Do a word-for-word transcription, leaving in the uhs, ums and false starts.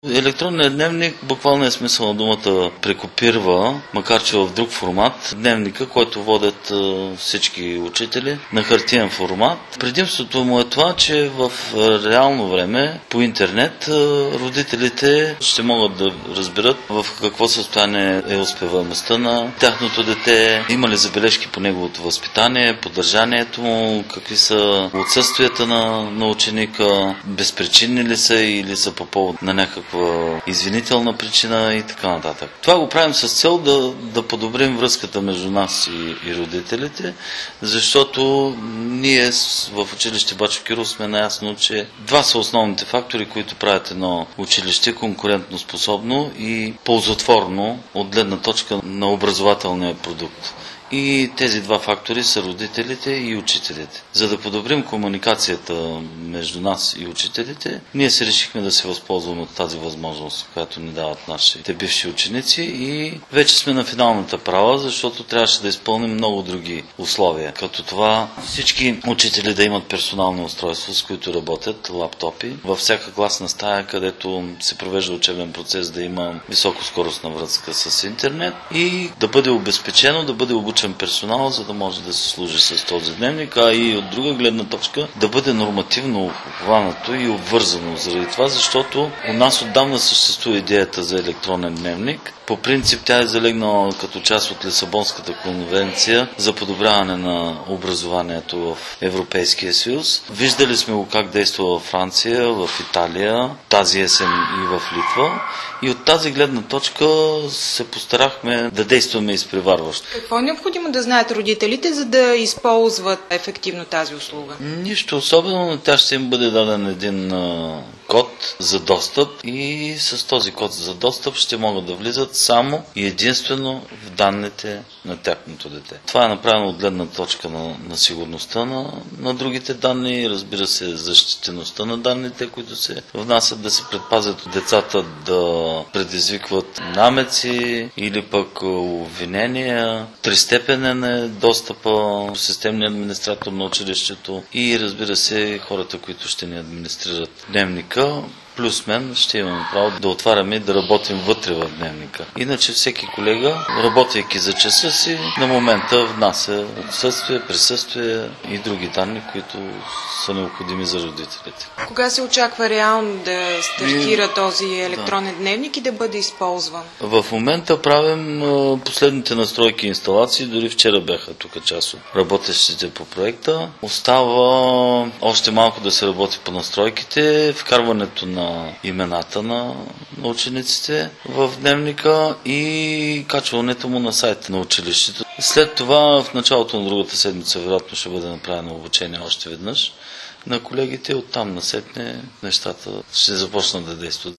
Електронният дневник, буквално е смисъл на думата, прекопирва, макар че в друг формат, дневника, който водят всички учители на хартиен формат. Предимството му е това, че в реално време по интернет родителите ще могат да разберат в какво състояние е успеваемостта на тяхното дете, има ли забележки по неговото възпитание, поддържанието му, какви са отсъствията на, на ученика, безпричинни ли са или са по повод на някаква извинителна причина и така нататък. Това го правим с цел да, да подобрим връзката между нас и, и родителите, защото ние в училище Бачо Киров сме наясно, че два са основните фактори, които правят едно училище конкурентно способно и ползотворно от гледна точка на образователния продукт. И тези два фактори са родителите и учителите. За да подобрим комуникацията между нас и учителите, ние се решихме да се възползваме от тази възможност, която ни дават нашите бивши ученици и вече сме на финалната права, защото трябваше да изпълним много други условия. Като това всички учители да имат персонални устройства, с които работят, лаптопи, във всяка класна стая, където се провежда учебен процес, да има високоскоростна връзка с интернет и да бъде обезпечено, да бъде обучено персонал, за да може да се служи с този дневник, а и от друга гледна точка да бъде нормативно обхванато и обвързано заради това, защото у нас отдавна съществува идеята за електронен дневник. По принцип тя е залегнала като част от Лисабонската конвенция за подобряване на образованието в Европейския съюз. Виждали сме го как действа във Франция, в Италия, тази есен и в Литва. И от тази гледна точка се постарахме да действаме изпреварващо. Какво е необходимо да знаят родителите, за да използват ефективно тази услуга? Нищо особено, но тя ще им бъде даден един а, код за достъп и с този код за достъп ще могат да влизат само и единствено в данните на тяхното дете. Това е направено от гледна точка на, на сигурността на, на другите данни, разбира се, защитеността на данните, които се внасят, да се предпазят от децата да предизвикват намеци или пък обвинения. Тристепенен е достъпа до системния администратор на училището и разбира се хората, които ще ни администрират дневника. Плюс мен ще имаме право да отваряме и да работим вътре в дневника. Иначе всеки колега, работейки за часа си, на момента внася отсъствие, присъствие и други данни, които са необходими за родителите. Кога се очаква реално да стартира и... този електронен да. дневник и да бъде използван? В момента правим последните настройки и инсталации. Дори вчера бяха тук част от работещите по проекта. Остава още малко да се работи по настройките, вкарването на на имената на, на учениците в дневника и качването му на сайта на училището. След това в началото на другата седмица вероятно ще бъде направено обучение още веднъж на колегите. Оттам насетне нещата ще започнат да действат.